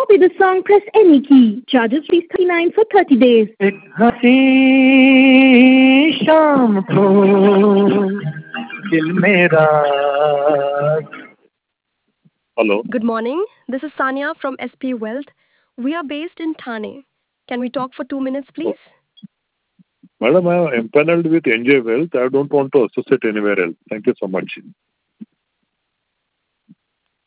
copy the song, press any key. Charges fees 39 for 30 days. एक हसी शाम को दिल मेरा. Hello. Good morning. This is Sanya from SP Wealth. We are based in Thane. Can we talk for 2 minutes, please? Madam, I am empaneled with NJ Wealth. I don't want to associate anywhere else. Thank you so much.